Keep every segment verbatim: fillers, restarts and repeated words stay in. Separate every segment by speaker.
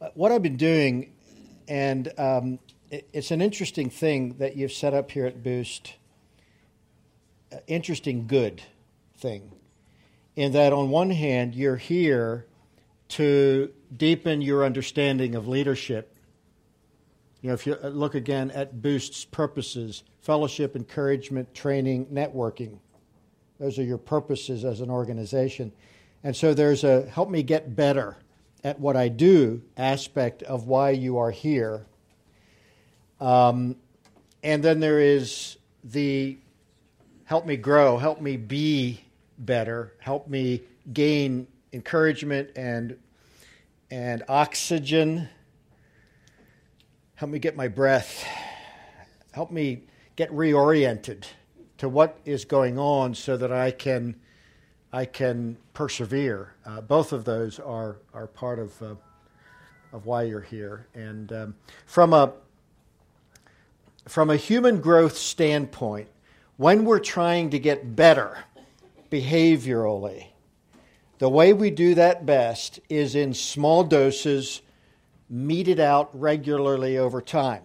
Speaker 1: what I've been doing, and um, it, it's an interesting thing that you've set up here at Boost, uh, interesting good thing, in that on one hand, you're here to deepen your understanding of leadership. You know, if you look again at Boost's purposes, fellowship, encouragement, training, networking. Those are your purposes as an organization. And so there's a help me get better at what I do aspect of why you are here. Um, and then there is the help me grow, help me be better, help me gain encouragement and and oxygen, help me get my breath, help me get reoriented to what is going on so that I can I can persevere. Uh, both of those are are part of uh, of why you're here. And um, from a from a human growth standpoint, when we're trying to get better behaviorally, the way we do that best is in small doses, meted out regularly over time.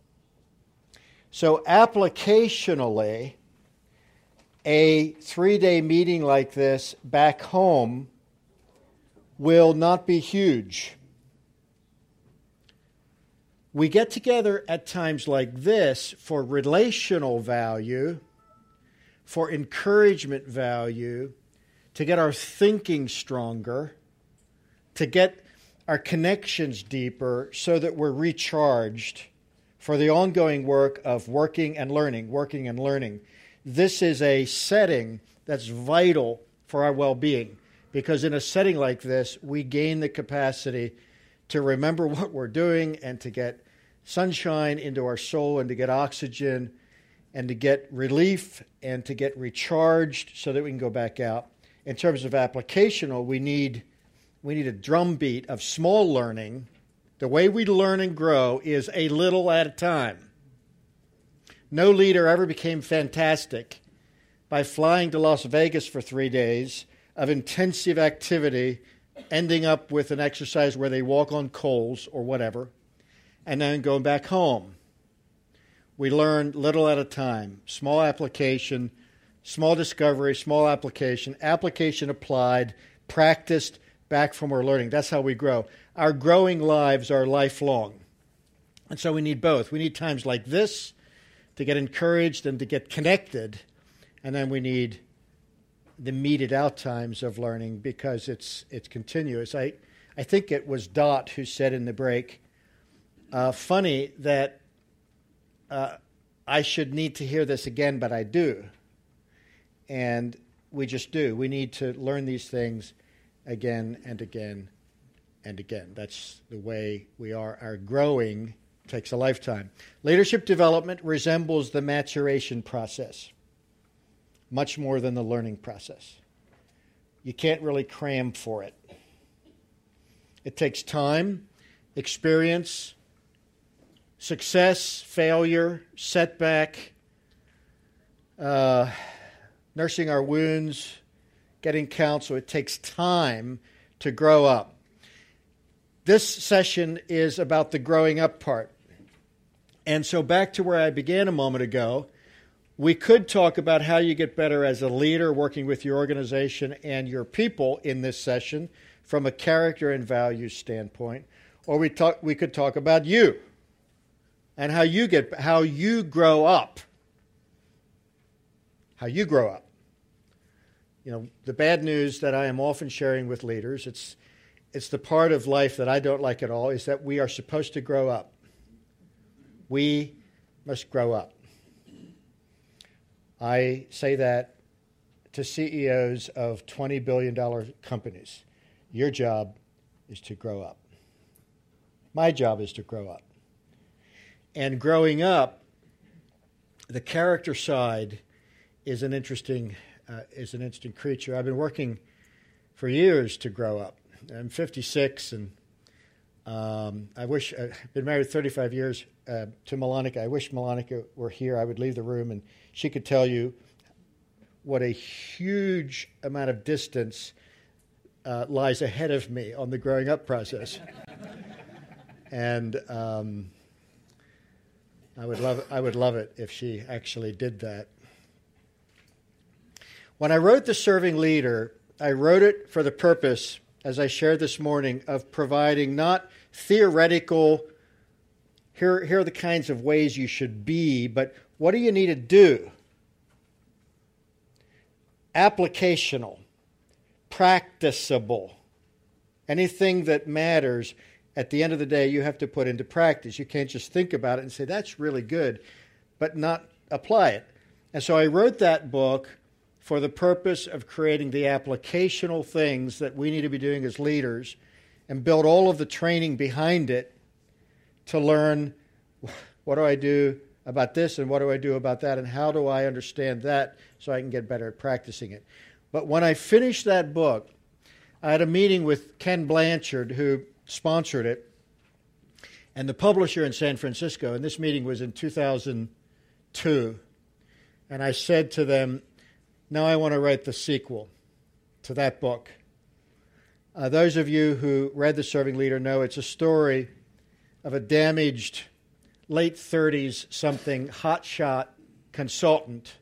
Speaker 1: So applicationally, a three-day meeting like this back home will not be huge. We get together at times like this for relational value, for encouragement value, to get our thinking stronger, to get our connections deeper so that we're recharged for the ongoing work of working and learning, working and learning. This is a setting that's vital for our well-being, because in a setting like this, we gain the capacity to remember what we're doing and to get sunshine into our soul and to get oxygen and to get relief and to get recharged so that we can go back out. In terms of applicational, we need we need a drumbeat of small learning. The way we learn and grow is a little at a time. No leader ever became fantastic by flying to Las Vegas for three days of intensive activity, ending up with an exercise where they walk on coals or whatever, and then going back home. We learn little at a time, small application, small discovery, small application, application applied, practiced, back from our learning. That's how we grow. Our growing lives are lifelong. And so we need both. We need times like this to get encouraged and to get connected. And then we need the meted out times of learning because it's it's continuous. I, I think it was Dot who said in the break, uh, funny that uh, I should need to hear this again, but I do. And we just do. We need to learn these things again and again and again. That's the way we are. Our growing takes a lifetime. Leadership development resembles the maturation process much more than the learning process. You can't really cram for it. It takes time, experience, success, failure, setback, uh, nursing our wounds, getting counsel. It takes time to grow up. This session is about the growing up part. And so back to where I began a moment ago, we could talk about how you get better as a leader working with your organization and your people in this session from a character and values standpoint. Or we talk we could talk about you and how you get how you grow up. How you grow up. You know, the bad news that I am often sharing with leaders, it's it's the part of life that I don't like at all, is that we are supposed to grow up. We must grow up. I say that to C E Os of twenty billion dollars companies. Your job is to grow up. My job is to grow up. And growing up, the character side is an interesting uh, is an interesting creature. I've been working for years to grow up. I'm fifty-six, and um, I wish I've been married thirty-five years uh, to Malonika. I wish Malonika were here. I would leave the room, and she could tell you what a huge amount of distance uh, lies ahead of me on the growing up process. And um, I would love I would love it if she actually did that. When I wrote The Serving Leader, I wrote it for the purpose, as I shared this morning, of providing not theoretical, here, here are the kinds of ways you should be, but what do you need to do? Applicational, practicable. Anything that matters, at the end of the day, you have to put into practice. You can't just think about it and say, that's really good, but not apply it. And so I wrote that book for the purpose of creating the applicational things that we need to be doing as leaders and build all of the training behind it to learn, what do I do about this and what do I do about that and how do I understand that so I can get better at practicing it. But when I finished that book, I had a meeting with Ken Blanchard, who sponsored it, and the publisher in San Francisco, and this meeting was in two thousand two. And I said to them, now I want to write the sequel to that book. Uh, those of you who read The Serving Leader know it's a story of a damaged late thirties something hotshot consultant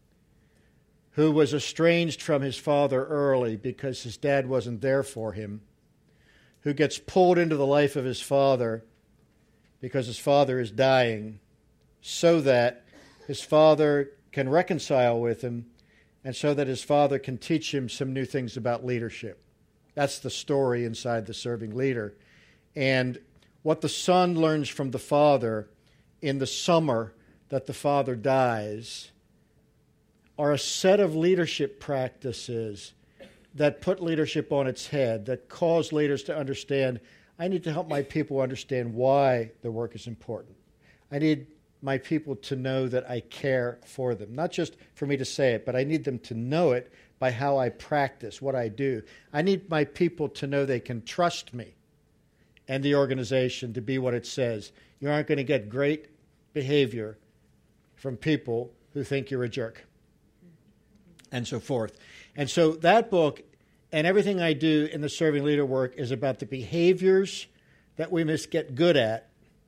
Speaker 1: who was estranged from his father early because his dad wasn't there for him, who gets pulled into the life of his father because his father is dying so that his father can reconcile with him and so that his father can teach him some new things about leadership. That's the story inside The Serving Leader. And what the son learns from the father in the summer that the father dies are a set of leadership practices that put leadership on its head, that cause leaders to understand, I need to help my people understand why the work is important. I need my people to know that I care for them. Not just for me to say it, but I need them to know it by how I practice, what I do. I need my people to know they can trust me and the organization to be what it says. You aren't going to get great behavior from people who think you're a jerk, and so forth. And so that book and everything I do in the Serving Leader work is about the behaviors that we must get good at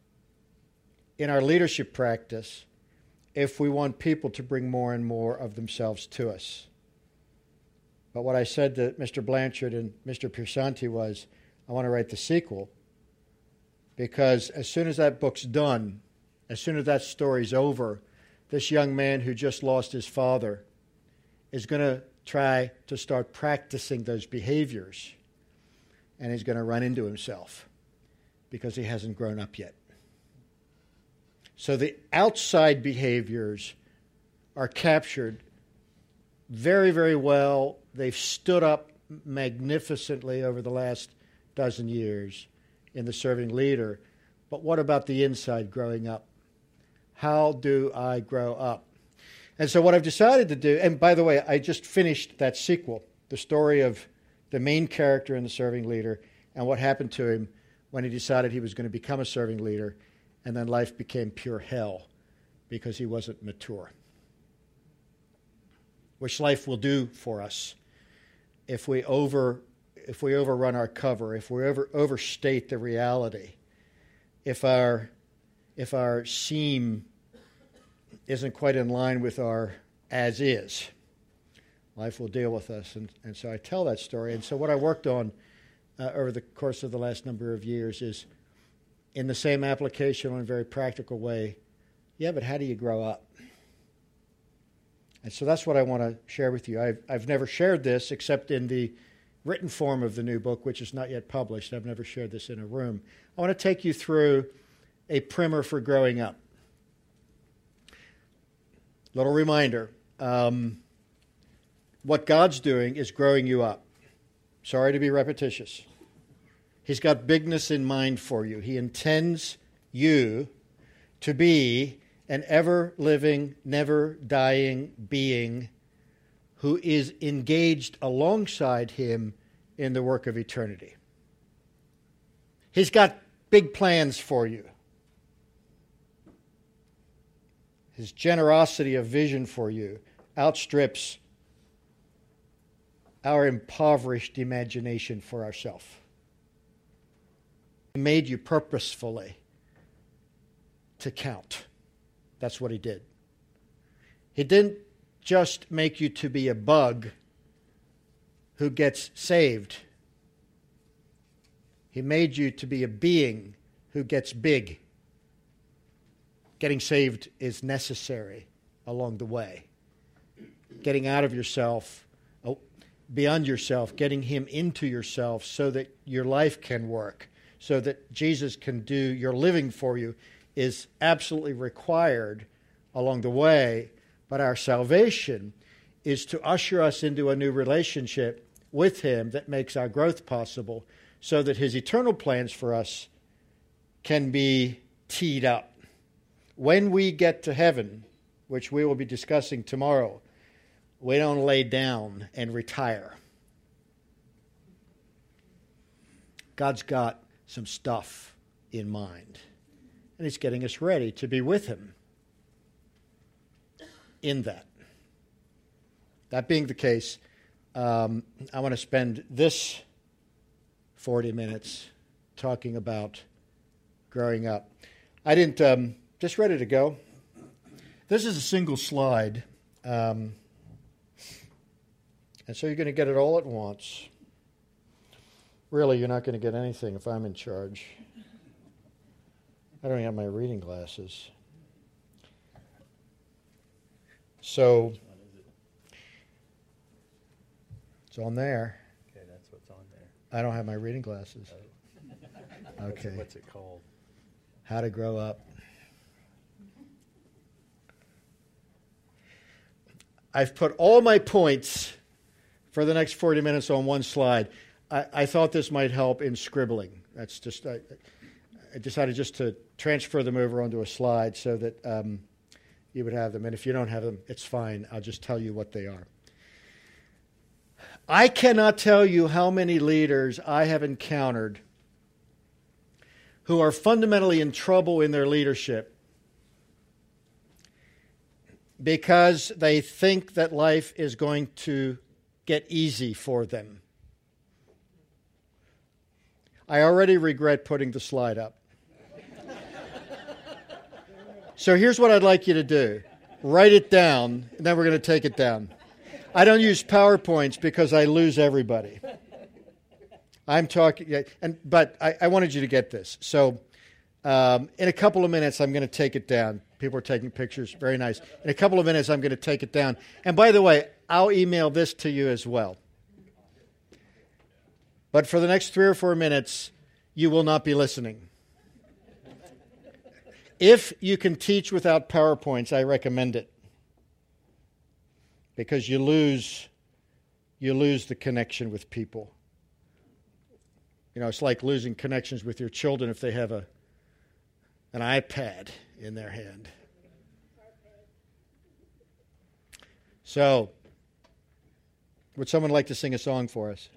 Speaker 1: in our leadership practice if we want people to bring more and more of themselves to us. But what I said to Mister Blanchard and Mister Piersanti was, I want to write the sequel, because as soon as that book's done, as soon as that story's over, this young man who just lost his father is going to try to start practicing those behaviors, and he's going to run into himself because he hasn't grown up yet. So the outside behaviors are captured very, very well. They've stood up magnificently over the last dozen years in The Serving Leader. But what about the inside growing up? How do I grow up? And so what I've decided to do, and by the way, I just finished that sequel, the story of the main character in The Serving Leader and what happened to him when he decided he was going to become a serving leader, and then life became pure hell because he wasn't mature. Which life will do for us if we over if we overrun our cover, if we over overstate the reality, if our if our seam isn't quite in line with our as is. Life will deal with us. And, and so I tell that story. And so what I worked on uh, over the course of the last number of years is, in the same applicational and very practical way, yeah, but how do you grow up? And so that's what I want to share with you. I've, I've never shared this except in the written form of the new book, which is not yet published. I've never shared this in a room. I want to take you through a primer for growing up. Little reminder, um, what God's doing is growing you up. Sorry to be repetitious. He's got bigness in mind for you. He intends you to be an ever-living, never-dying being who is engaged alongside him in the work of eternity. He's got big plans for you. His generosity of vision for you outstrips our impoverished imagination for ourselves. He made you purposefully to count. That's what he did. He didn't just make you to be a bug who gets saved. He made you to be a being who gets big. Getting saved is necessary along the way. Getting out of yourself, oh, beyond yourself, getting him into yourself so that your life can work, so that Jesus can do your living for you is absolutely required along the way. But our salvation is to usher us into a new relationship with him that makes our growth possible, so that his eternal plans for us can be teed up. When we get to heaven, which we will be discussing tomorrow, we don't lay down and retire. God's got some stuff in mind, and he's getting us ready to be with him in that. That being the case, um, I want to spend this forty minutes talking about growing up. I didn't, um, just ready to go. This is a single slide, um, and so you're going to get it all at once. Really, you're not going to get anything if I'm in charge. I don't have my reading glasses. So, it's on there.
Speaker 2: Okay, that's what's on there.
Speaker 1: I don't have my reading glasses.
Speaker 2: Oh.
Speaker 1: Okay.
Speaker 2: What's, what's it called?
Speaker 1: How to Grow Up. I've put all my points for the next forty minutes on one slide. I, I thought this might help in scribbling. That's just I, I decided just to transfer them over onto a slide so that um, you would have them. And if you don't have them, it's fine. I'll just tell you what they are. I cannot tell you how many leaders I have encountered who are fundamentally in trouble in their leadership because they think that life is going to get easy for them. I already regret putting the slide up. So here's what I'd like you to do. Write it down, and then we're going to take it down. I don't use PowerPoints because I lose everybody. I'm talking, and but I, I wanted you to get this. So um, in a couple of minutes, I'm going to take it down. People are taking pictures. Very nice. In a couple of minutes, I'm going to take it down. And by the way, I'll email this to you as well. But for the next three or four minutes, you will not be listening. If you can teach without PowerPoints, I recommend it. Because you lose, you lose the connection with people. You know, it's like losing connections with your children if they have a an iPad in their hand. So, would someone like to sing a song for us?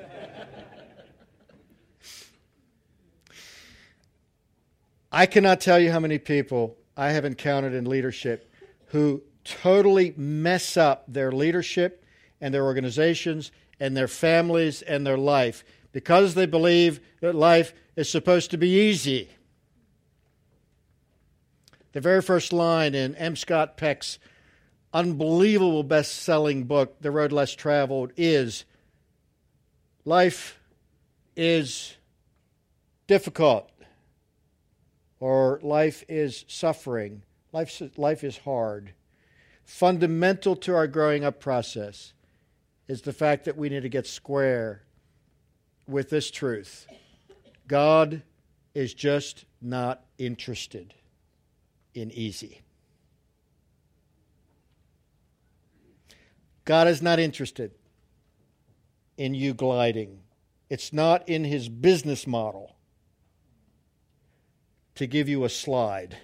Speaker 1: I cannot tell you how many people I have encountered in leadership who totally mess up their leadership and their organizations and their families and their life because they believe that life is supposed to be easy. The very first line in M. Scott Peck's unbelievable best-selling book, The Road Less Traveled, is, life is difficult, or life is suffering. Life, life is hard. Fundamental to our growing up process is the fact that we need to get square with this truth. God is just not interested in easy. God is not interested in you gliding. It's not in his business model to give you a slide.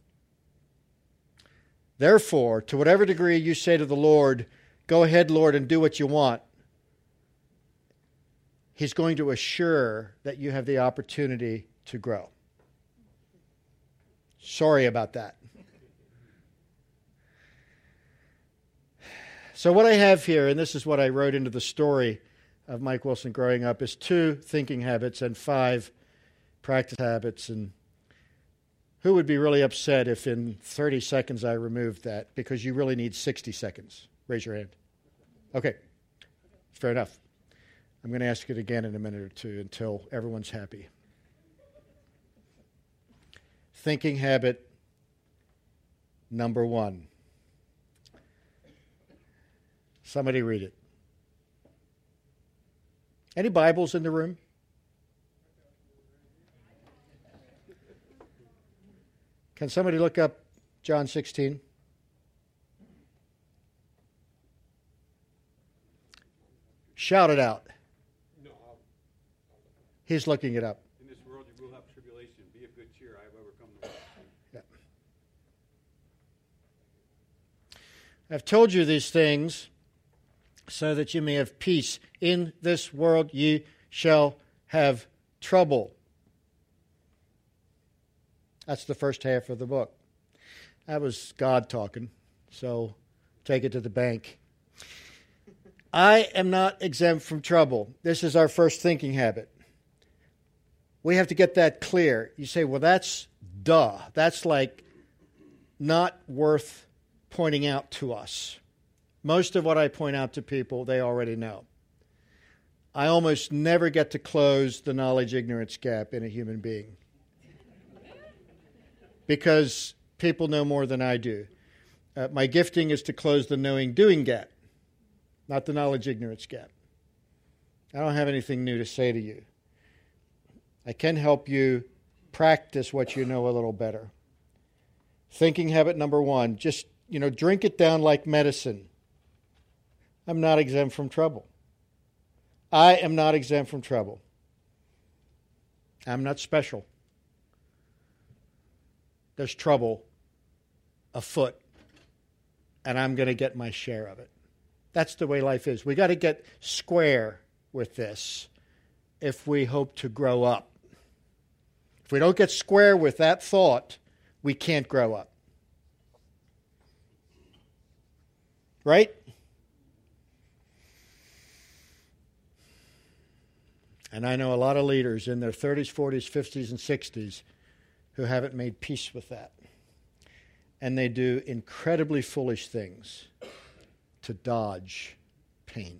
Speaker 1: Therefore, to whatever degree you say to the Lord, go ahead, Lord, and do what you want, he's going to assure that you have the opportunity to grow. Sorry about that. So what I have here, and this is what I wrote into the story of Mike Wilson growing up, is two thinking habits and five practice habits. And who would be really upset if in thirty seconds I removed that? Because you really need sixty seconds. Raise your hand. Okay. Fair enough. I'm going to ask it again in a minute or two until everyone's happy. Thinking habit number one. Somebody read it. Any Bibles in the room? Can somebody look up John sixteen? Shout it out.
Speaker 3: No, I'll,
Speaker 1: He's looking it up.
Speaker 3: in this world you will have tribulation. Be of good cheer. I have overcome the world.
Speaker 1: Yeah. I've told you these things so that you may have peace. In this world ye shall have trouble. That's the first half of the book. That was God talking, so take it to the bank. I am not exempt from trouble. This is our first thinking habit. We have to get that clear. You say, well, that's duh. That's like not worth pointing out to us. Most of what I point out to people, they already know. I almost never get to close the knowledge-ignorance gap in a human being because people know more than I do. Uh, my gifting is to close the knowing-doing gap, not the knowledge-ignorance gap. I don't have anything new to say to you. I can help you practice what you know a little better. Thinking habit number one, just, you know, drink it down like medicine. I'm not exempt from trouble. I am not exempt from trouble. I'm not special. There's trouble afoot, and I'm going to get my share of it. That's the way life is. We got to get square with this if we hope to grow up. If we don't get square with that thought, we can't grow up. Right? And I know a lot of leaders in their thirties, forties, fifties, and sixties who haven't made peace with that. And they do incredibly foolish things to dodge pain.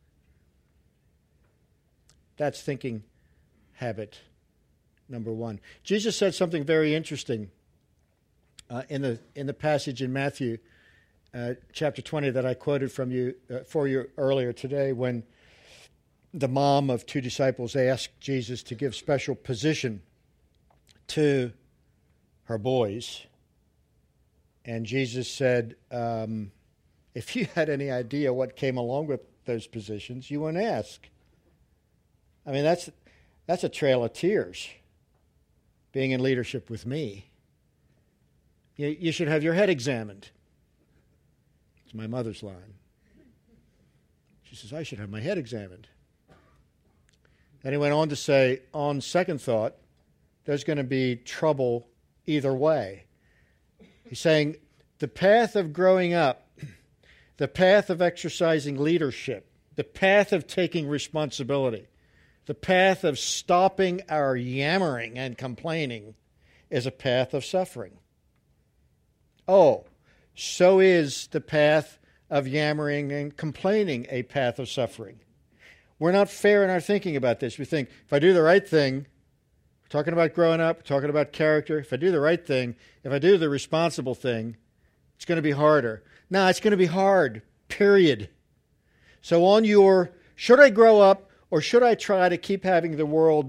Speaker 1: That's thinking habit number one. Jesus said something very interesting uh, in the in the passage in Matthew uh, chapter twenty that I quoted from you uh, for you earlier today, when the mom of two disciples asked Jesus to give special position to her boys. And Jesus said, um, if you had any idea what came along with those positions, you wouldn't ask. I mean, that's that's a trail of tears, being in leadership with me. You, you should have your head examined. It's my mother's line. She says, I should have my head examined. Then he went on to say, on second thought, there's going to be trouble either way. He's saying the path of growing up, the path of exercising leadership, the path of taking responsibility, the path of stopping our yammering and complaining is a path of suffering. Oh, so is the path of yammering and complaining a path of suffering. We're not fair in our thinking about this. We think, if I do the right thing, we're talking about growing up, we're talking about character. If I do the right thing, if I do the responsible thing, it's going to be harder. No, it's going to be hard, period. So on your, should I grow up or should I try to keep having the world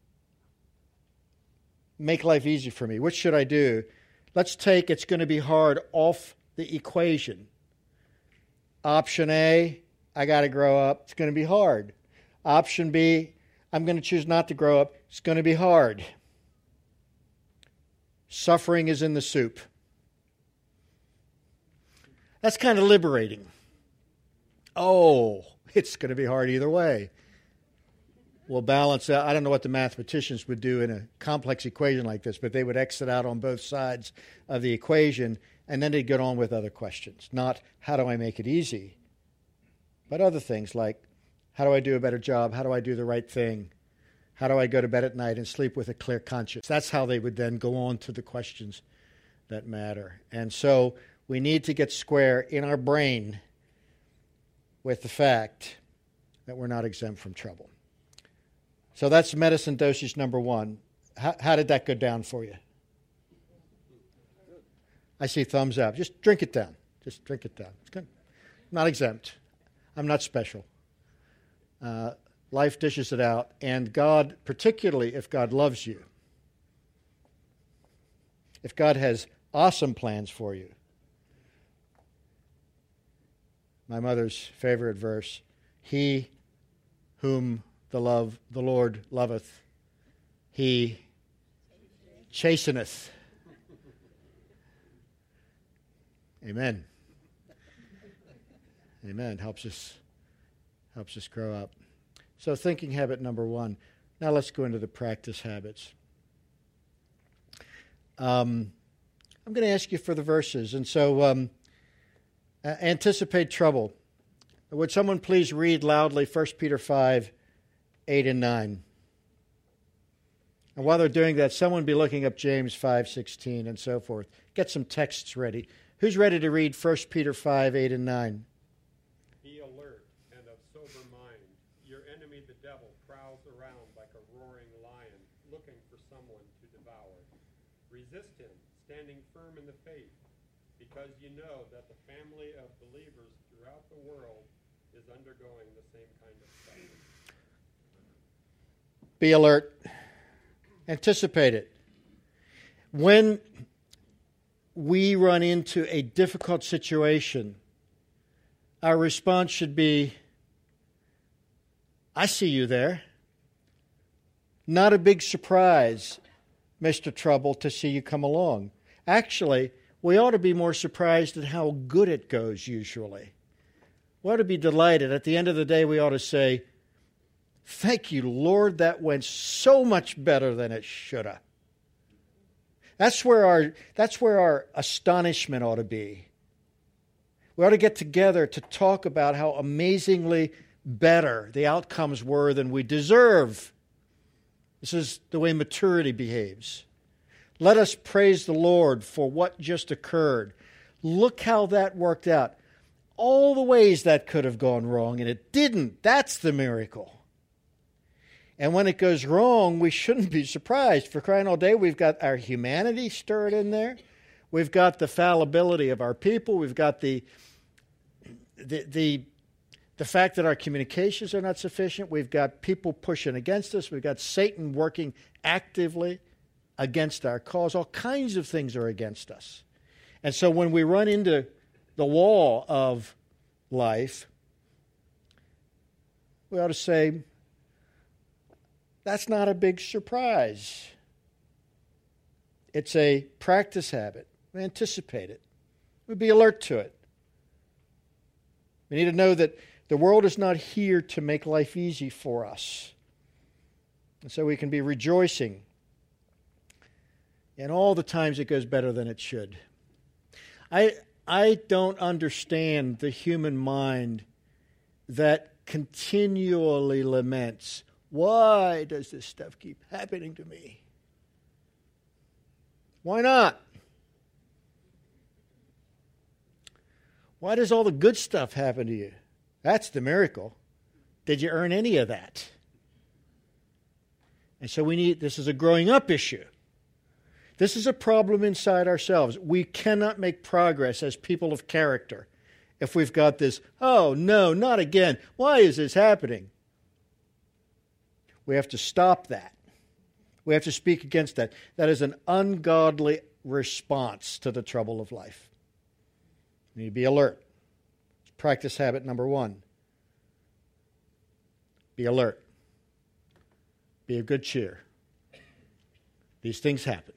Speaker 1: make life easy for me? Which should I do? Let's take it's going to be hard off the equation. Option A, I got to grow up. It's going to be hard. Option B, I'm going to choose not to grow up. It's going to be hard. Suffering is in the soup. That's kind of liberating. Oh, it's going to be hard either way. We'll balance out. I don't know what the mathematicians would do in a complex equation like this, but they would exit out on both sides of the equation, and then they'd get on with other questions. Not, how do I make it easy? But other things like, how do I do a better job? How do I do the right thing? How do I go to bed at night and sleep with a clear conscience? That's how they would then go on to the questions that matter. And so we need to get square in our brain with the fact that we're not exempt from trouble. So that's medicine dosage number one. How, how did that go down for you? I see thumbs up. Just drink it down. Just drink it down. It's good. Not exempt. I'm not special. Uh, life dishes it out. And God, particularly if God loves you, if God has awesome plans for you. My mother's favorite verse, he whom the love the Lord loveth, he chasteneth. Amen. Amen. Helps us helps us grow up. So thinking habit number one. Now let's go into the practice habits. Um, I'm going to ask you for the verses. And so um, uh, anticipate trouble. Would someone please read loudly First Peter five, eight and nine? And while they're doing that, someone be looking up James five, sixteen and so forth. Get some texts ready. Who's ready to read First Peter five, eight and nine?
Speaker 3: Be alert and of sober mind. Your enemy, the devil, prowls around like a roaring lion, looking for someone to devour. Resist him, standing firm in the faith, because you know that the family of believers throughout the world is undergoing the same kind of suffering.
Speaker 1: Be alert. Anticipate it. When we run into a difficult situation, our response should be, I see you there. Not a big surprise, Mister Trouble, to see you come along. Actually, we ought to be more surprised at how good it goes usually. We ought to be delighted. At the end of the day, we ought to say, thank you, Lord, that went so much better than it should have. That's where our that's where our astonishment ought to be. We ought to get together to talk about how amazingly better the outcomes were than we deserve. This is the way maturity behaves. Let us praise the Lord for what just occurred. Look how that worked out. All the ways that could have gone wrong, and it didn't. That's the miracle. And when it goes wrong, we shouldn't be surprised. For crying all day, we've got our humanity stirred in there. We've got the fallibility of our people. We've got the, the, the, the fact that our communications are not sufficient. We've got people pushing against us. We've got Satan working actively against our cause. All kinds of things are against us. And so when we run into the wall of life, we ought to say, that's not a big surprise. It's a practice habit. We anticipate it. We be alert to it. We need to know that the world is not here to make life easy for us. And so we can be rejoicing in all the times it goes better than it should. I, I don't understand the human mind that continually laments, why does this stuff keep happening to me? Why not? Why does all the good stuff happen to you? That's the miracle. Did you earn any of that? And so we need, this is a growing up issue. This is a problem inside ourselves. We cannot make progress as people of character if we've got this, oh no, not again. Why is this happening? We have to stop that. We have to speak against that. That is an ungodly response to the trouble of life. We need to be alert. Practice habit number one. Be alert. Be of good cheer. These things happen.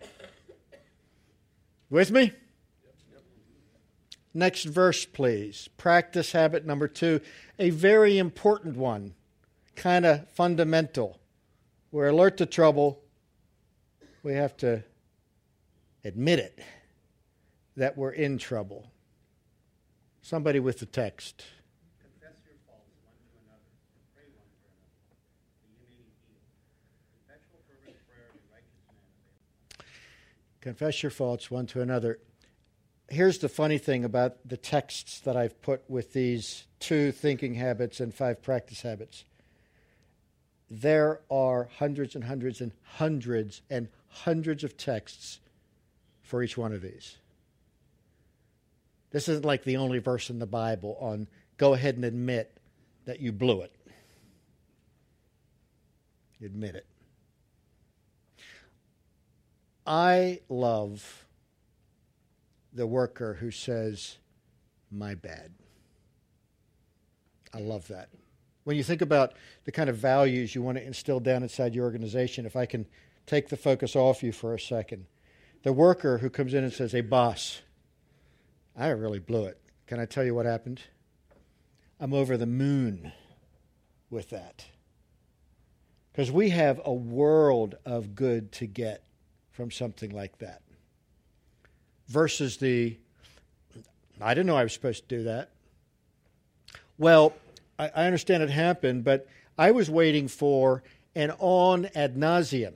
Speaker 1: With me? Next verse, please. Practice habit number two. A very important one. Kind of fundamental. We're alert to trouble. We have to admit it, that we're in trouble. Somebody with the text.
Speaker 4: Confess your faults one to another, and pray one for another, that you may be healed.
Speaker 1: Confess your faults one to another. Here's the funny thing about the texts that I've put with these two thinking habits and five practice habits. There are hundreds and hundreds and hundreds and hundreds of texts for each one of these. This isn't like the only verse in the Bible on go ahead and admit that you blew it. Admit it. I love the worker who says, my bad. I love that. When you think about the kind of values you want to instill down inside your organization, if I can take the focus off you for a second, the worker who comes in and says, hey, boss, I really blew it. Can I tell you what happened? I'm over the moon with that. Because we have a world of good to get from something like that. Versus the, I didn't know I was supposed to do that. Well, I, I understand it happened, but I was waiting for an on ad nauseum.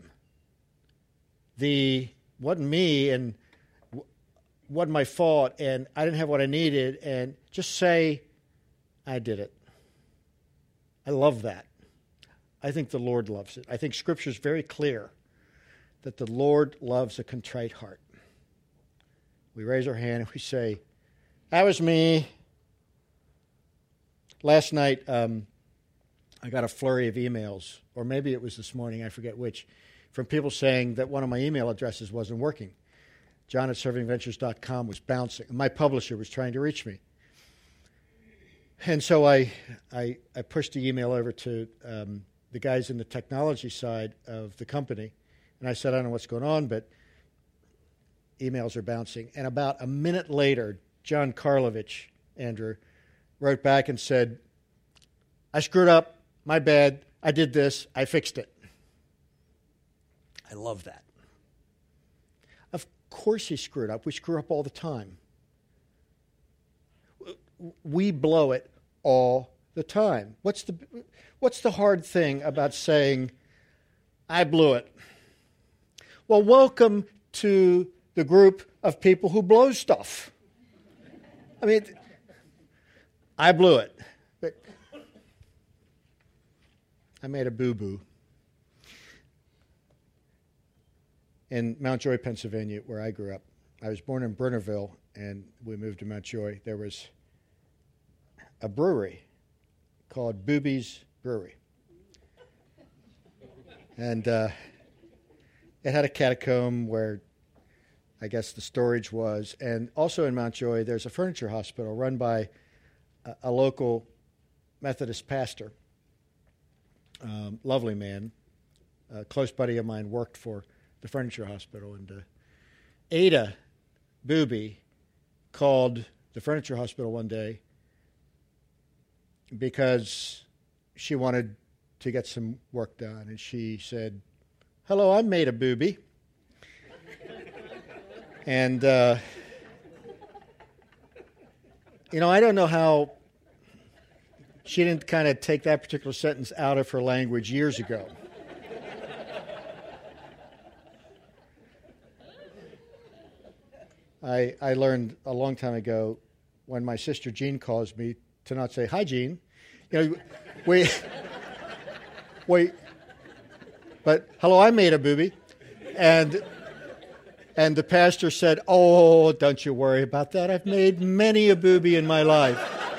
Speaker 1: The, wasn't me and wasn't my fault and I didn't have what I needed, and just say, I did it. I love that. I think the Lord loves it. I think Scripture is very clear that the Lord loves a contrite heart. We raise our hand and we say, that was me. Last night, um, I got a flurry of emails, or maybe it was this morning, I forget which, from people saying that one of my email addresses wasn't working. John at serving ventures dot com was bouncing. My publisher was trying to reach me. And so I I, I pushed the email over to um, the guys in the technology side of the company. And I said, I don't know what's going on, but emails are bouncing. And about a minute later, John Karlovich, Andrew, wrote back and said, I screwed up. My bad. I did this. I fixed it. I love that. Of course he screwed up. We screw up all the time. We blow it all the time. What's the what's the hard thing about saying, I blew it? Well, welcome to the group of people who blow stuff. I mean, I blew it. But I made a boo-boo. In Mount Joy, Pennsylvania, where I grew up. I was born in Brennerville, and we moved to Mount Joy. There was a brewery called Booby's Brewery. And uh, it had a catacomb where I guess the storage was. And also in Mount Joy, there's a furniture hospital run by a, a local Methodist pastor. Um, lovely man. A close buddy of mine worked for the furniture hospital. And uh, Ada Booby called the furniture hospital one day because she wanted to get some work done. And she said, hello, I'm Maida Booby. And, uh, you know, I don't know how she didn't kind of take that particular sentence out of her language years ago. I I learned a long time ago when my sister Jean calls me to not say, hi, Jean. You know, we, we, but hello, I made a booby. And... And the pastor said, oh, don't you worry about that. I've made many a booby in my life.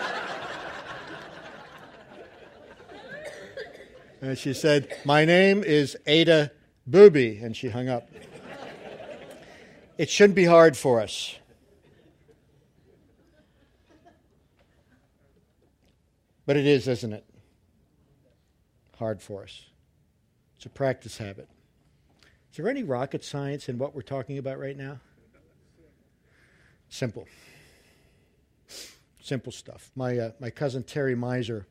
Speaker 1: And she said, my name is Ada Booby. And she hung up. It shouldn't be hard for us. But it is, isn't it? Hard for us. It's a practice habit. Is there any rocket science in what we're talking about right now? Simple. Simple stuff. My uh, my cousin Terry Miser,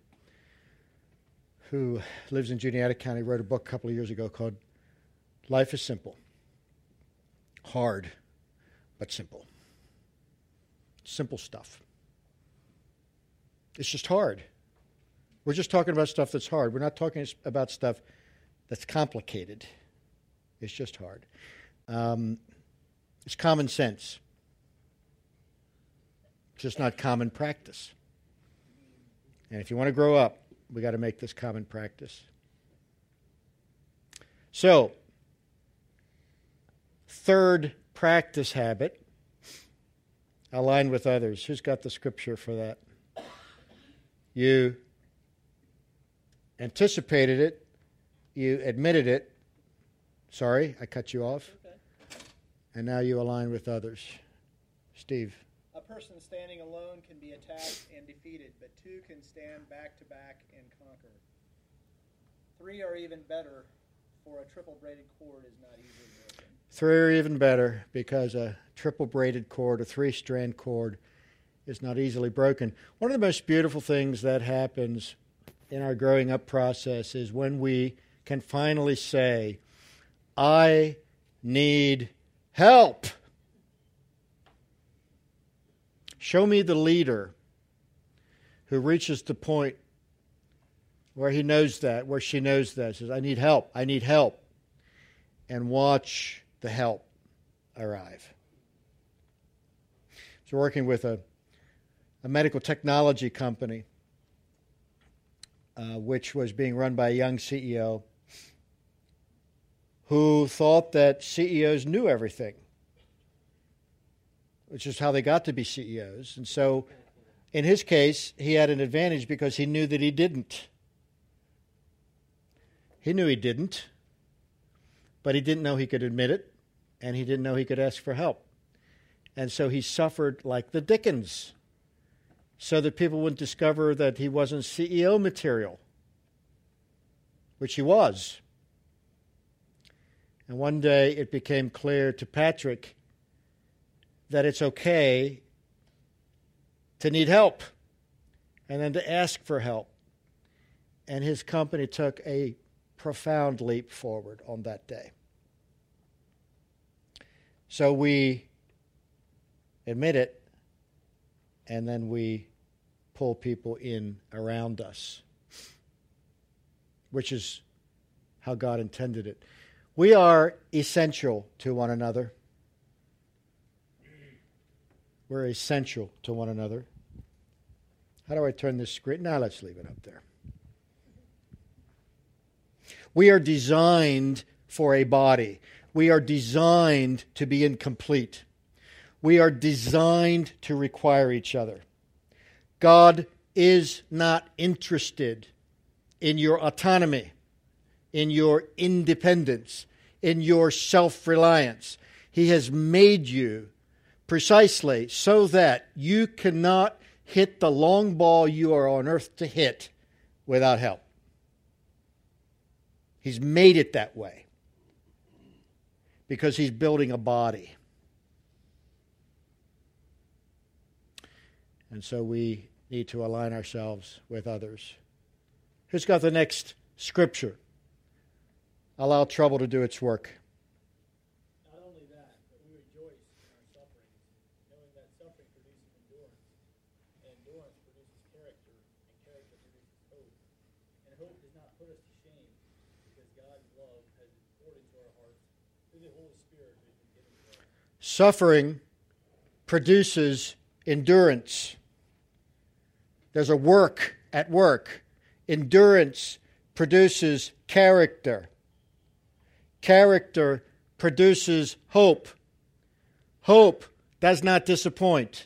Speaker 1: who lives in Juniata County, wrote a book a couple of years ago called Life is Simple. Hard, but simple. Simple stuff. It's just hard. We're just talking about stuff that's hard. We're not talking about stuff that's complicated. It's just hard. Um, It's common sense. It's just not common practice. And if you want to grow up, we got to make this common practice. So, third practice habit, align with others. Who's got the scripture for that? You anticipated it. You admitted it. Sorry, I cut you off.
Speaker 4: Okay.
Speaker 1: And now you align with others. Steve.
Speaker 4: A person standing alone can be attacked and defeated, but two can stand back to back and conquer. Three are even better, for a triple-braided cord is not easily broken.
Speaker 1: Three are even better because a triple-braided cord, a three-strand cord, is not easily broken. One of the most beautiful things that happens in our growing up process is when we can finally say, I need help. Show me the leader who reaches the point where he knows that, where she knows that, says, I need help, I need help, and watch the help arrive. So working with a, a medical technology company, uh, which was being run by a young C E O who thought that C E Os knew everything, which is how they got to be C E Os. And so, in his case, he had an advantage because he knew that he didn't. He knew he didn't, but he didn't know he could admit it, and he didn't know he could ask for help. And so he suffered like the Dickens, so that people wouldn't discover that he wasn't C E O material, which he was. And one day it became clear to Patrick that it's okay to need help and then to ask for help. And his company took a profound leap forward on that day. So we admit it, and then we pull people in around us, which is how God intended it. We are essential to one another. We're essential to one another. How do I turn this screen? Now let's leave it up there. We are designed for a body. We are designed to be incomplete. We are designed to require each other. God is not interested in your autonomy, in your independence, in your self-reliance. He has made you precisely so that you cannot hit the long ball you are on earth to hit without help. He's made it that way because he's building a body. And so we need to align ourselves with others. Who's got the next scripture? Allow trouble to do its work.
Speaker 4: Not only that, but we rejoice in our sufferings, knowing that suffering produces endurance, and endurance produces character, and character produces hope. And hope does not put us to shame, because God's love has been poured into our hearts through the Holy Spirit who has been given to us.
Speaker 1: Suffering produces endurance. There's a work at work. Endurance produces character. Character produces hope. Hope does not disappoint.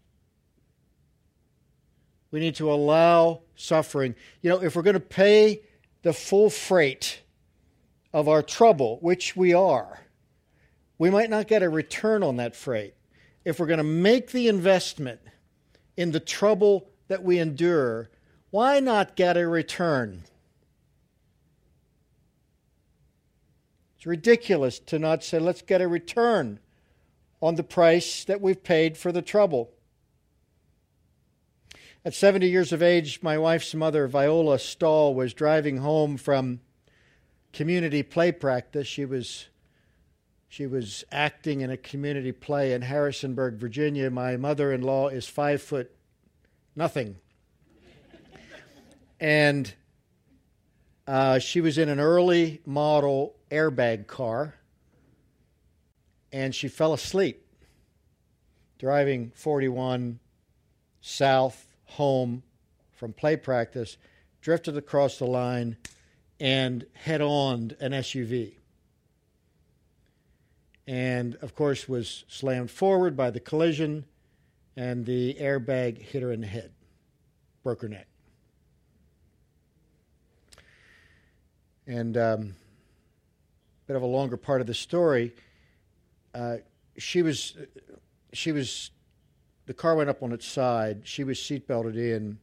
Speaker 1: We need to allow suffering. You know, if we're going to pay the full freight of our trouble, which we are, we might not get a return on that freight. If we're going to make the investment in the trouble that we endure, why not get a return? It's ridiculous to not say, let's get a return on the price that we've paid for the trouble. At seventy years of age, my wife's mother, Viola Stahl, was driving home from community play practice. She was She was acting in a community play in Harrisonburg, Virginia. My mother-in-law is five foot nothing. And uh, she was in an early model airbag car. and she fell asleep driving forty-one south home from play practice, drifted across the line, and head-on an S U V. And, of course, was slammed forward by the collision, and the airbag hit her in the head, broke her neck. And a um, bit of a longer part of the story, uh, she was, she was, the car went up on its side, she was seatbelted in,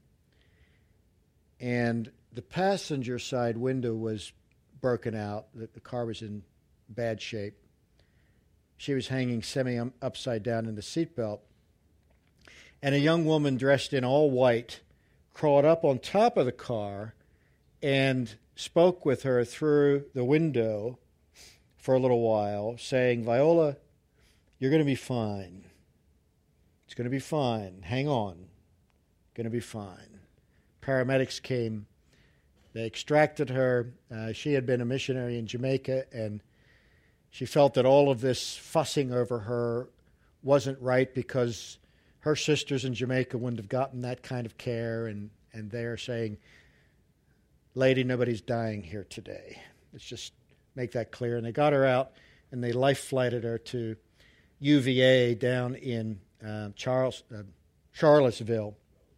Speaker 1: and the passenger side window was broken out. The, the car was in bad shape. She was hanging semi-upside down in the seatbelt. And a young woman dressed in all white crawled up on top of the car and spoke with her through the window for a little while, saying, "Viola, you're going to be fine. It's going to be fine. Hang on. Going to be fine." Paramedics came. They extracted her. Uh, she had been a missionary in Jamaica, and she felt that all of this fussing over her wasn't right because her sisters in Jamaica wouldn't have gotten that kind of care, and, and they're saying, "Lady, nobody's dying here today. Let's just make that clear." And they got her out, and they life-flighted her to U V A down in uh, Charles, uh, Charlottesville,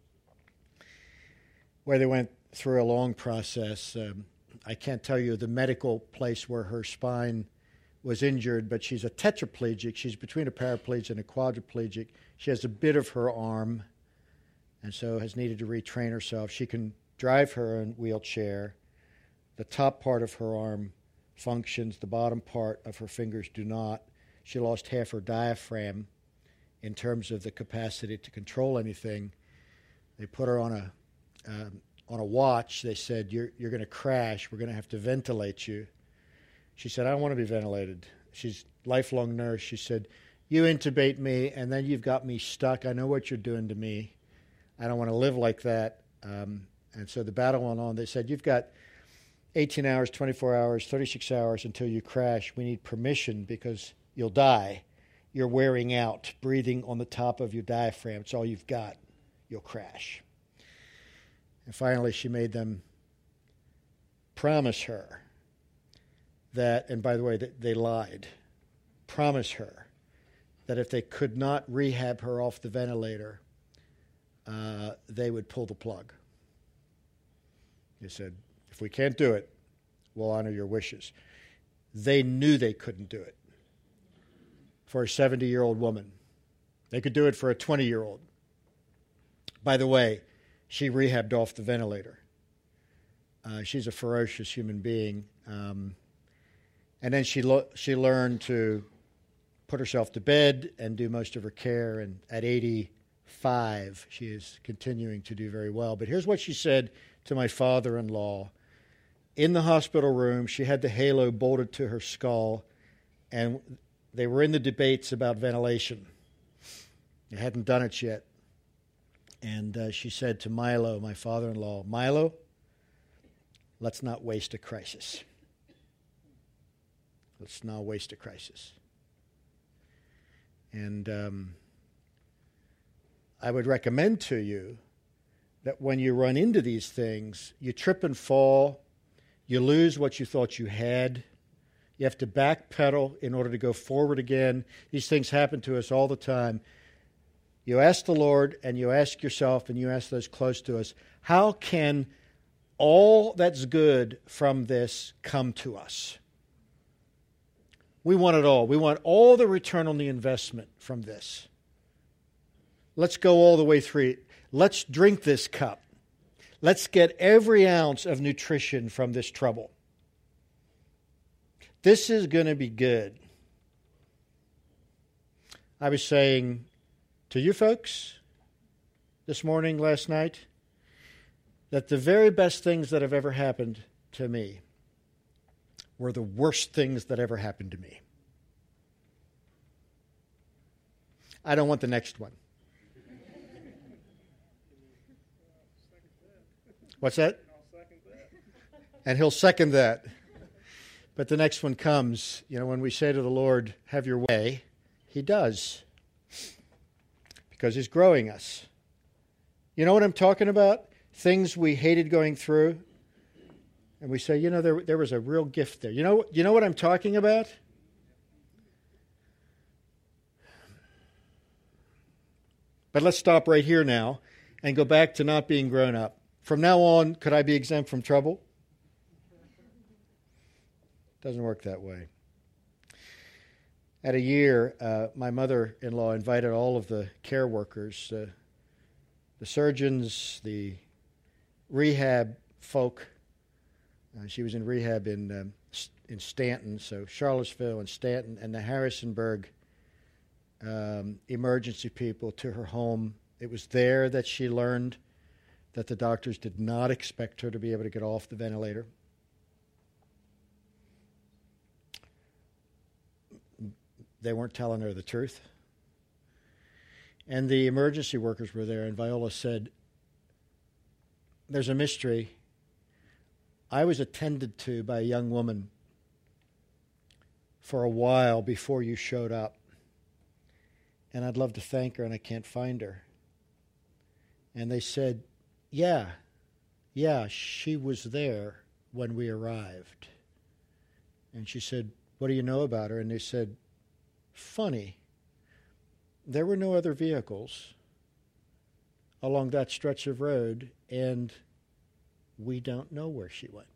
Speaker 1: where they went through a long process. Um, I can't tell you the medical place where her spine was injured, but she's a tetraplegic. She's between a paraplegic and a quadriplegic. She has a bit of her arm, and so has needed to retrain herself. She can drive her in wheelchair. The top part of her arm functions. The bottom part of her fingers do not. She lost half her diaphragm in terms of the capacity to control anything. They put her on a um, on a watch. They said, you're, you're going to crash. We're going to have to ventilate you. She said, "I don't want to be ventilated." She's a lifelong nurse. She said, "You intubate me, and then you've got me stuck. I know what you're doing to me. I don't want to live like that." Um, and so the battle went on. They said, "You've got eighteen hours, twenty-four hours, thirty-six hours until you crash. We need permission because you'll die. You're wearing out, breathing on the top of your diaphragm. It's all you've got. You'll crash." And finally, she made them promise her that, and by the way, they lied, promise her that if they could not rehab her off the ventilator, uh, they would pull the plug. They said, "If we can't do it, we'll honor your wishes." They knew they couldn't do it for a seventy-year-old woman. They could do it for a twenty-year-old. By the way, she rehabbed off the ventilator. Uh, she's a ferocious human being. Um, and then she lo- she learned to put herself to bed and do most of her care. And at eighty-five, she is continuing to do very well. But here's what she said to my father-in-law. In the hospital room, she had the halo bolted to her skull, and they were in the debates about ventilation. They hadn't done it yet. And uh, she said to Milo, my father-in-law, "Milo, let's not waste a crisis. Let's not waste a crisis." And um, I would recommend to you that when you run into these things, you trip and fall, you lose what you thought you had, you have to backpedal in order to go forward again. These things happen to us all the time. You ask the Lord, and you ask yourself, and you ask those close to us, how can all that's good from this come to us? We want it all. We want all the return on the investment from this. Let's go all the way through it. Let's drink this cup. Let's get every ounce of nutrition from this trouble. This is going to be good. I was saying to you folks this morning, last night, that the very best things that have ever happened to me were the worst things that ever happened to me. I don't want the next one. What's that? And he'll second that. But the next one comes, you know, when we say to the Lord, have your way, he does. Because he's growing us. You know what I'm talking about? Things we hated going through. And we say, you know, there, there was a real gift there. You know, you know what I'm talking about? But let's stop right here now and go back to not being grown up. From now on, could I be exempt from trouble? Doesn't work that way. At a year, uh, my mother-in-law invited all of the care workers, uh, the surgeons, the rehab folk. Uh, she was in rehab in um, in Stanton, so Charlottesville and Stanton, and the Harrisonburg um, emergency people to her home. It was there that she learned that the doctors did not expect her to be able to get off the ventilator. They weren't telling her the truth. And the emergency workers were there, and Viola said, there's a mystery. I was attended to by a young woman for a while before you showed up. And I'd love to thank her, and I can't find her. And they said, yeah, yeah, she was there when we arrived. And she said, what do you know about her? And they said, funny, there were no other vehicles along that stretch of road, and we don't know where she went.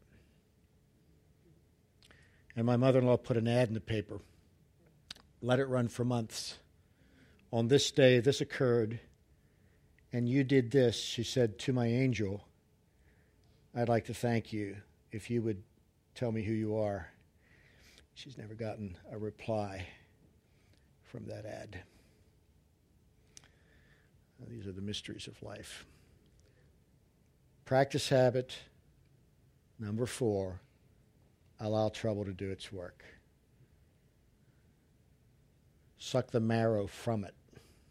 Speaker 1: And my mother-in-law put an ad in the paper, let it run for months. On this day, this occurred, and you did this, she said, to my angel. I'd like to thank you if you would tell me who you are. She's never gotten a reply from that ad. Well, these are the mysteries of life. Practice habit. Number four, allow trouble to do its work. Suck the marrow from it.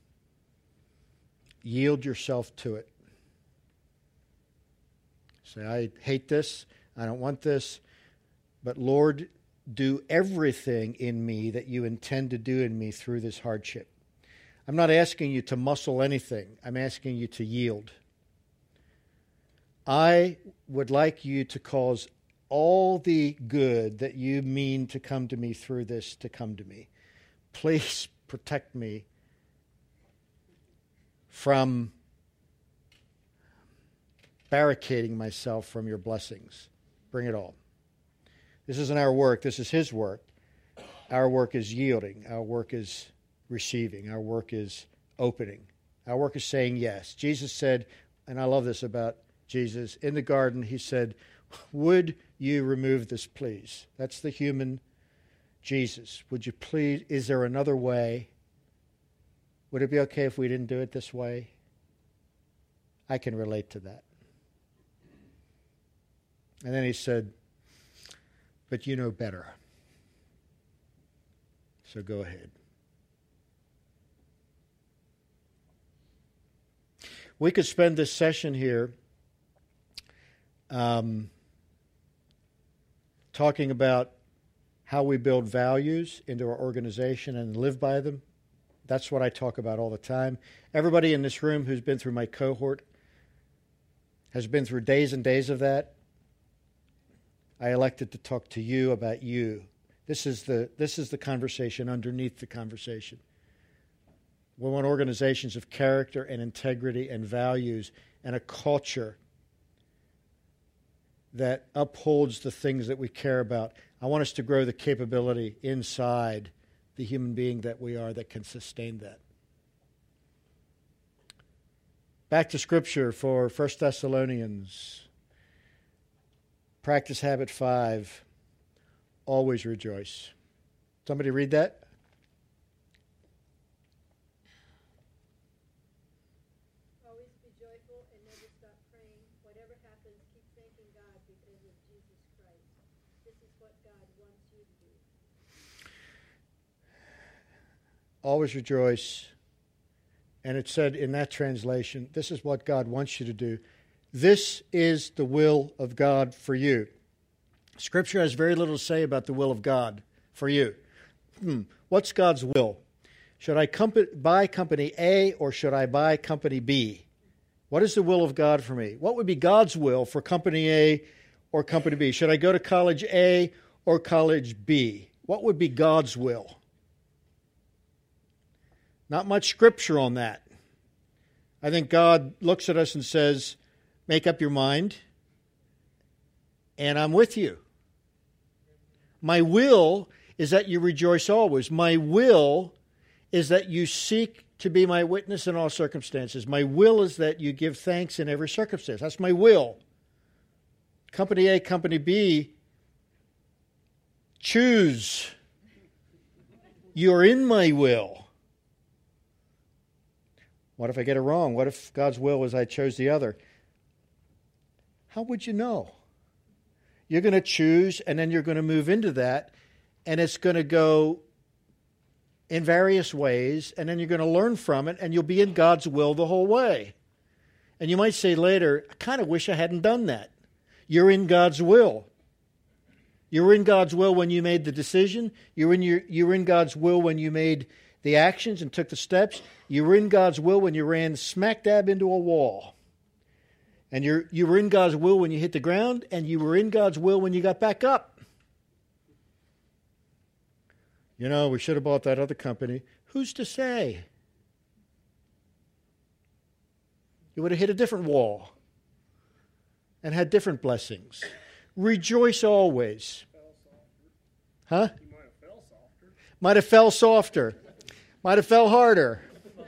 Speaker 1: Yield yourself to it. Say, I hate this. I don't want this. But Lord, do everything in me that you intend to do in me through this hardship. I'm not asking you to muscle anything. I'm asking you to yield. I would like you to cause all the good that you mean to come to me through this to come to me. Please protect me from barricading myself from your blessings. Bring it all. This isn't our work. This is his work. Our work is yielding. Our work is receiving. Our work is opening. Our work is saying yes. Jesus said, and I love this about Jesus, in the garden, he said, would you remove this, please? That's the human Jesus. Would you please, is there another way? Would it be okay if we didn't do it this way? I can relate to that. And then he said, but you know better. So go ahead. We could spend this session here um, talking about how we build values into our organization and live by them. That's what I talk about all the time. Everybody in this room who's been through my cohort has been through days and days of that. I elected to talk to you about you. This is the this is the conversation underneath the conversation. We want organizations of character and integrity and values and a culture that upholds the things that we care about. I want us to grow the capability inside the human being that we are that can sustain that. Back to Scripture for First Thessalonians. Practice habit five, always rejoice. Somebody read that?
Speaker 5: Always be joyful and never stop praying. Whatever happens, keep thanking God because of Jesus Christ. This is what God wants you to do.
Speaker 1: Always rejoice. And it said in that translation, this is what God wants you to do. This is the will of God for you. Scripture has very little to say about the will of God for you. Hmm. What's God's will? Should I comp- buy company A or should I buy company B? What is the will of God for me? What would be God's will for company A or company B? Should I go to college A or college B? What would be God's will? Not much scripture on that. I think God looks at us and says, make up your mind, and I'm with you. My will is that you rejoice always. My will is that you seek to be my witness in all circumstances. My will is that you give thanks in every circumstance. That's my will. Company A, company B, choose. You're in my will. What if I get it wrong? What if God's will is I chose the other? How would you know? You're going to choose, and then you're going to move into that, and it's going to go in various ways, and then you're going to learn from it, and you'll be in God's will the whole way. And you might say later, I kind of wish I hadn't done that. You're in God's will. You were in God's will when you made the decision. You were in your, you were in God's will when you made the actions and took the steps. You were in God's will when you ran smack dab into a wall. And you're, you were in God's will when you hit the ground, and you were in God's will when you got back up. You know, we should have bought that other company. Who's to say? You would have hit a different wall and had different blessings. Rejoice always. Huh?
Speaker 4: You might have fell softer.
Speaker 1: Might have fell softer. Might have fell harder.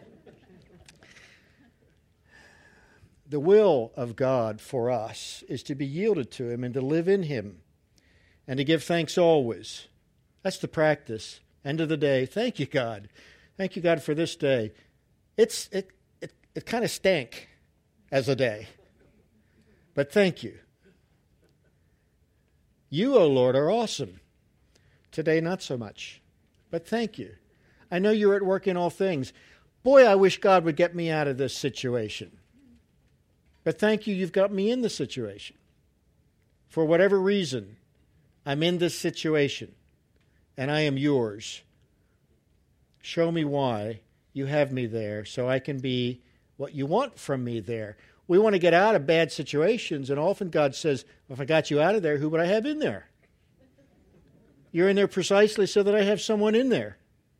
Speaker 1: The will of God for us is to be yielded to Him and to live in Him and to give thanks always. That's the practice. End of the day, thank you, God. Thank you, God, for this day. It's it it, it kind of stank as a day. But thank you. You, O Lord, are awesome. Today, not so much. But thank you. I know you're at work in all things. Boy, I wish God would get me out of this situation. But thank you, you've got me in the situation. For whatever reason, I'm in this situation, and I am yours. Show me why you have me there so I can be what you want from me there. We want to get out of bad situations, and often God says, well, if I got you out of there, who would I have in there? You're in there precisely so that I have someone in there.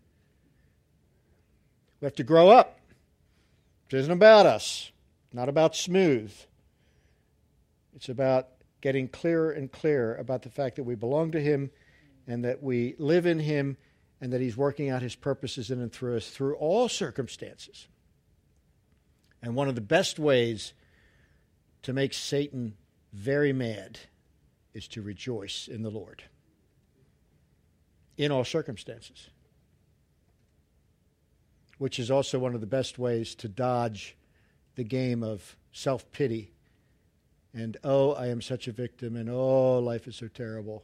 Speaker 1: We have to grow up. It isn't about us. Not about smooth. It's about getting clearer and clearer about the fact that we belong to Him and that we live in Him and that He's working out His purposes in and through us through all circumstances. And one of the best ways to make Satan very mad is to rejoice in the Lord in all circumstances, which is also one of the best ways to dodge the game of self-pity and, oh, I am such a victim, and oh, life is so terrible.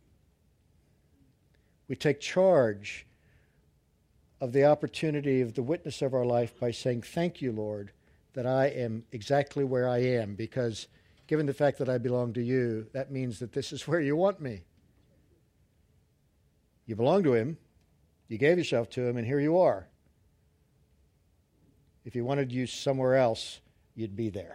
Speaker 1: We take charge of the opportunity of the witness of our life by saying, thank you, Lord, that I am exactly where I am, because given the fact that I belong to you, that means that this is where you want me. You belong to Him, you gave yourself to Him, and here you are. If He wanted you somewhere else, you'd be there.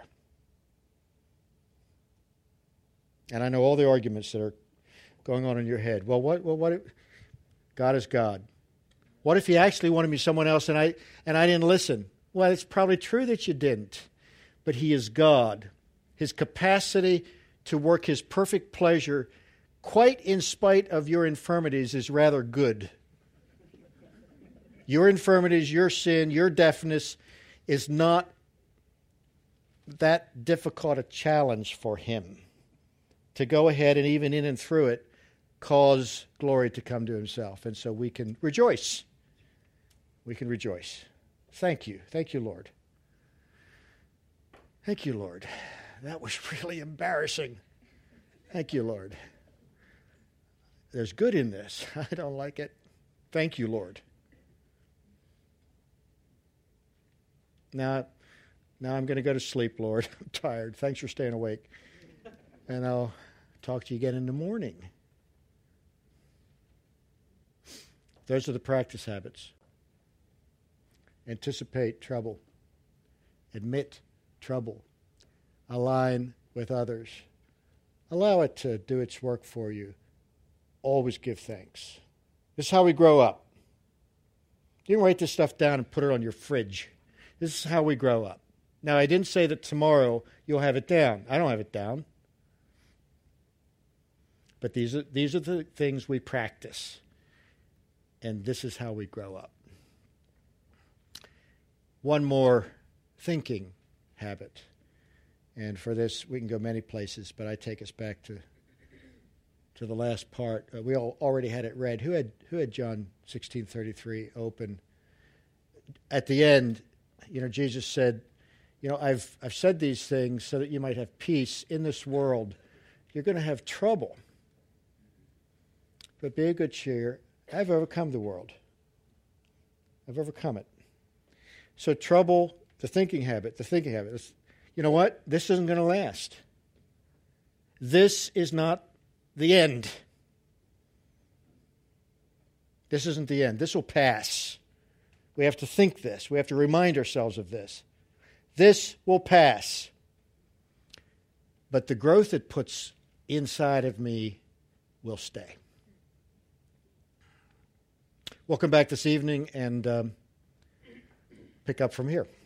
Speaker 1: And I know all the arguments that are going on in your head. Well, what? Well, what? If, God is God. What if He actually wanted me someone else and I and I didn't listen? Well, it's probably true that you didn't, but He is God. His capacity to work His perfect pleasure, quite in spite of your infirmities, is rather good. Your infirmities, your sin, your deafness is not that difficult a challenge for Him to go ahead and even in and through it cause glory to come to Himself. And so we can rejoice. We can rejoice. Thank you. Thank you, Lord. Thank you, Lord. That was really embarrassing. Thank you, Lord. There's good in this. I don't like it. Thank you, Lord. Now, now I'm going to go to sleep, Lord. I'm tired. Thanks for staying awake. And I'll talk to you again in the morning. Those are the practice habits. Anticipate trouble. Admit trouble. Align with others. Allow it to do its work for you. Always give thanks. This is how we grow up. You can write this stuff down and put it on your fridge. This is how we grow up. Now, I didn't say that tomorrow you'll have it down. I don't have it down. But these are, these are the things we practice. And this is how we grow up. One more thinking habit. And for this, we can go many places, but I take us back to to the last part. Uh, we all already had it read. Who had who had John sixteen thirty-three open? At the end, you know, Jesus said, you know, I've I've said these things so that you might have peace in this world. You're going to have trouble. But be of good cheer. I've overcome the world. I've overcome it. So trouble, the thinking habit, the thinking habit. Is, you know what? This isn't going to last. This is not the end. This isn't the end. This will pass. We have to think this. We have to remind ourselves of this. This will pass. But the growth it puts inside of me will stay. We'll come back this evening and um, pick up from here.